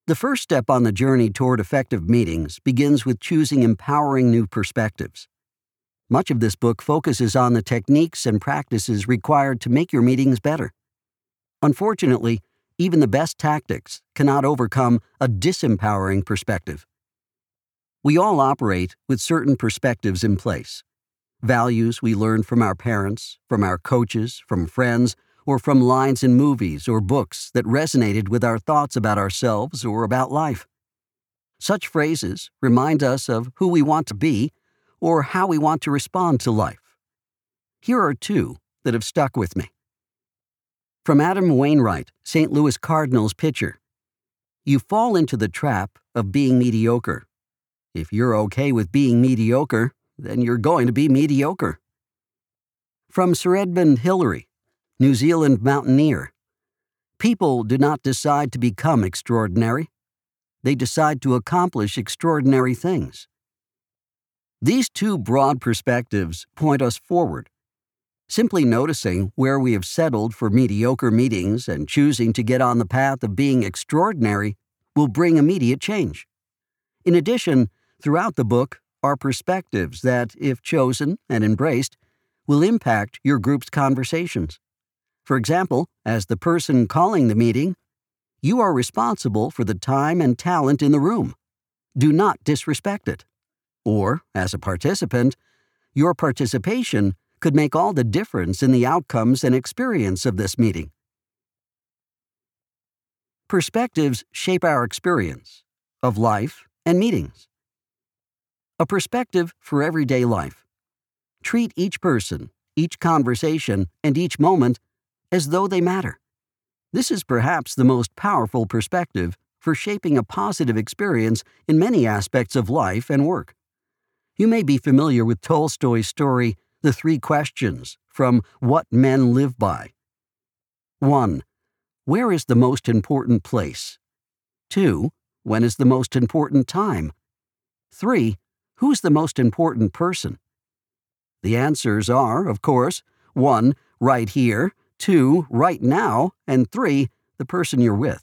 The first step on the journey toward effective meetings begins with choosing empowering new perspectives. Much of this book focuses on the techniques and practices required to make your meetings better. Unfortunately, even the best tactics cannot overcome a disempowering perspective. We all operate with certain perspectives in place. Values we learned from our parents, from our coaches, from friends, or from lines in movies or books that resonated with our thoughts about ourselves or about life. Such phrases remind us of who we want to be or how we want to respond to life. Here are two that have stuck with me. From Adam Wainwright, St. Louis Cardinals pitcher. You fall into the trap of being mediocre. If you're okay with being mediocre, then you're going to be mediocre. From Sir Edmund Hillary, New Zealand mountaineer. People do not decide to become extraordinary. They decide to accomplish extraordinary things. These two broad perspectives point us forward. Simply noticing where we have settled for mediocre meetings and choosing to get on the path of being extraordinary will bring immediate change. In addition, throughout the book are perspectives that, if chosen and embraced, will impact your group's conversations. For example, as the person calling the meeting, you are responsible for the time and talent in the room. Do not disrespect it. Or, as a participant, your participation could make all the difference in the outcomes and experience of this meeting. Perspectives shape our experience of life and meetings. A perspective for everyday life. Treat each person, each conversation, and each moment as though they matter. This is perhaps the most powerful perspective for shaping a positive experience in many aspects of life and work. You may be familiar with Tolstoy's story, The Three Questions, from What Men Live By. 1. Where is the most important place? 2. When is the most important time? 3. Who's the most important person? The answers are, of course, 1. Right here, 2. Right now, and 3. The person you're with.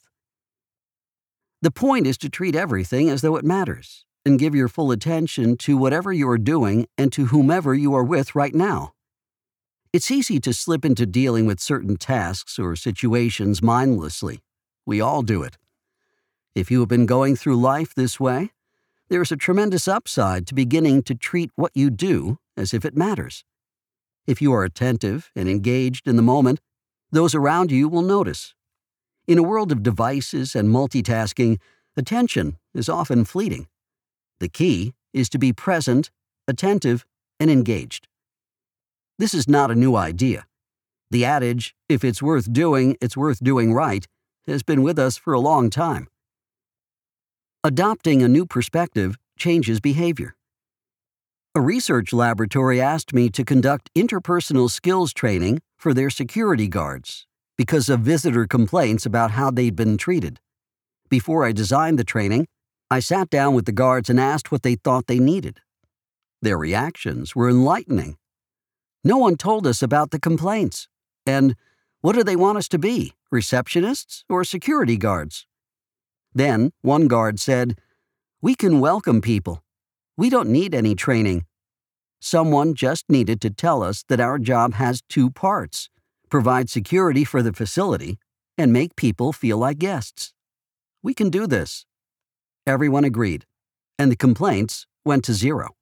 The point is to treat everything as though it matters, and give your full attention to whatever you are doing and to whomever you are with right now. It's easy to slip into dealing with certain tasks or situations mindlessly. We all do it. If you have been going through life this way, there is a tremendous upside to beginning to treat what you do as if it matters. If you are attentive and engaged in the moment, those around you will notice. In a world of devices and multitasking, attention is often fleeting. The key is to be present, attentive, and engaged. This is not a new idea. The adage, if it's worth doing right, has been with us for a long time. Adopting a new perspective changes behavior. A research laboratory asked me to conduct interpersonal skills training for their security guards because of visitor complaints about how they'd been treated. Before I designed the training, I sat down with the guards and asked what they thought they needed. Their reactions were enlightening. No one told us about the complaints. And what do they want us to be, receptionists or security guards? Then one guard said, "We can welcome people. We don't need any training. Someone just needed to tell us that our job has two parts: provide security for the facility and make people feel like guests. We can do this." Everyone agreed, and the complaints went to 0.